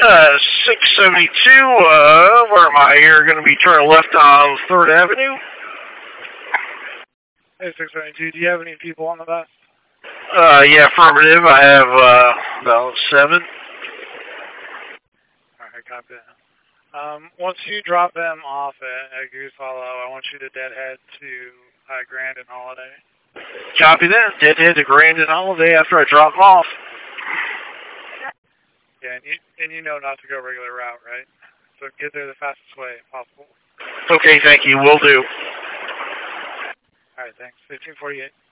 672, where am I here? Going to be turning left on 3rd Avenue. Hey, 672, do you have any people on the bus? Yeah, affirmative. I have, about 7. Alright, copy that. Once you drop them off at Goose Hollow, I want you to deadhead to Grand and Holiday. Copy that. Deadhead to Grand and Holiday after I drop off. Yeah, and you know not to go regular route, right? So get there the fastest way possible. Okay, thank you. Will do. Alright, thanks. 1548.